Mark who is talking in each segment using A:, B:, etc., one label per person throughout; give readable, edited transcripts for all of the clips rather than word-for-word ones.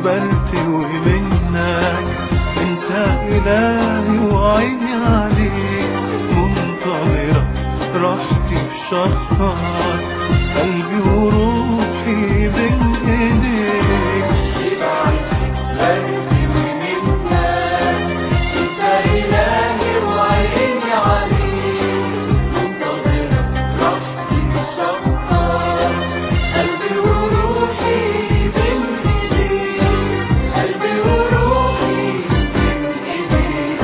A: برتوي منك، انت إلهي وعيني عليك، منتظرة راحتي في شخصك، قلبي وروحي بين ايديك.
B: برتوي منك، انت إلهي وعيني عليك، منتظرة راحتي في شخصك، قلبي وروحي بين ايديك، قلبي وروحي بين ايديك.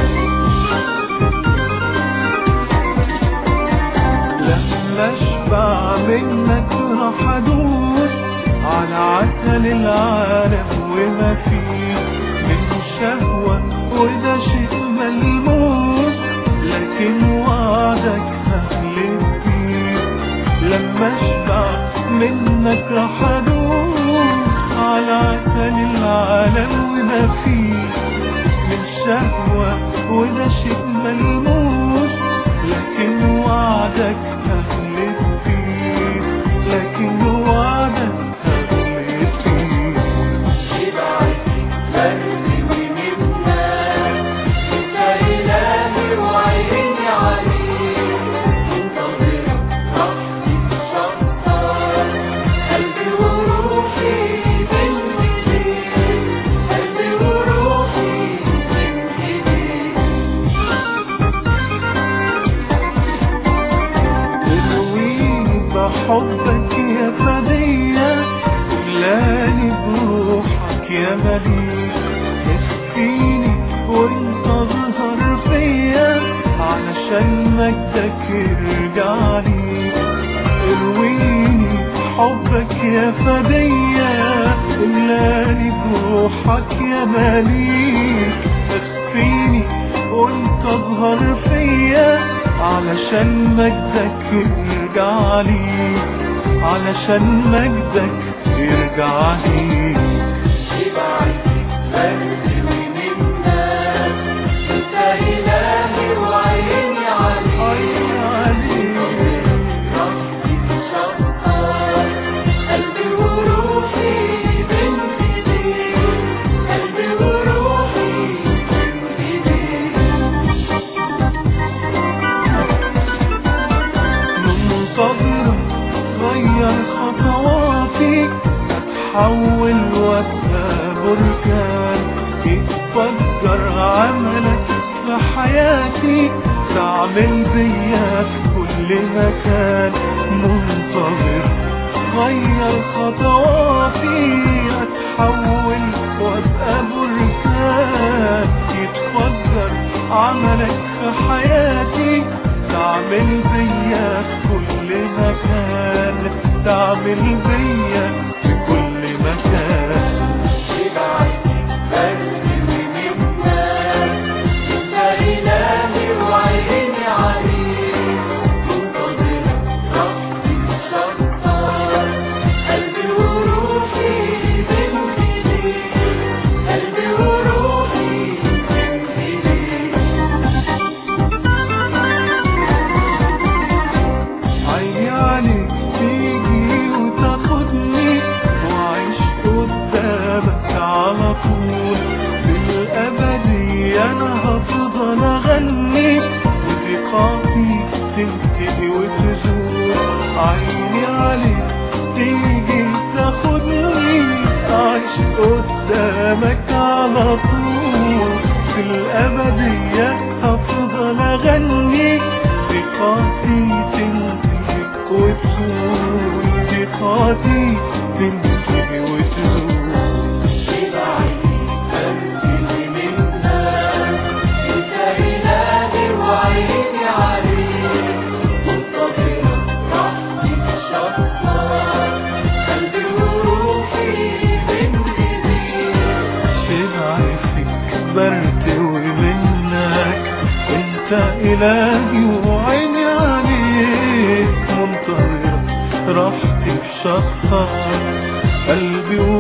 A: لما اشبع منك راح ادوس على عسل العالم وما فيه من شهوة، وده شيء ملموس لكن وعدك هخلف فيه. لما اشبع منك راح ادوس على عسل العالم وما فيه من شهوة، وده شيء ملموس لكن وعدك هخلف فيه، لكن وعدك هخلف فيه.
B: برتوي منك، انت إلهي وعيني عليك، منتظرة راحتي في شخصك، قلبي وروحي بين ايديك، قلبي وروحي بين ايديك.
A: ترويني بحبك يا فدية، املاني بروحك يا مليك، يكفيني وانت اظهر فيا علشان مجدك يرجع لي. ارويني بحبك يا فدية، املاني بروحك يا مليك، يكفيني وانت اظهر فيا علشان مجدك يرجع لي، علشان مجدك يرجع لي.
B: برتوي منك، انت إلهي وعيني عليك، راحتي في شخصك، قلبي وروحي بين ايديك، قلبي وروحي بين ايديك.
A: منتظرة غير خطواتي، اتحول وابقى بركان، يتفجر عملك في حياتي، تعمل بيا في كل مكان. منتظر غير خطواتي، اتحول وابقى بركان، يتفجر عملك في حياتي، تعمل بيا في كل مكان، تعمل بيا في كل مكان.
B: برتوي منك، انت إلهي وعيني عليك، منتظرة راحتي في شخصك، قلبي وروحي بين ايديك، قلبي وروحي بين ايديك.
A: عيني عليك تيجي وتاخدني، وعيش قدامك على طول، في الأبدية أنا هفضل أغني، وثقتي تنتهي وتزول. عيني عليك تيجي تاخدني، أعيش قدامك على طول، في الأبدية هفضل أغني، ثقتي تنتهي وتزول، ثقتي تنتهي وتزول.
B: برتوي منك، انت إلهي وعيني عليك، منتظرة راحتي في شخصك، قلبي وروحي بين ايديك.
A: شبعي فيك برتوي منك، انت إلهي وعيني عليك، منتظرة راحتي في شخصك، قلبي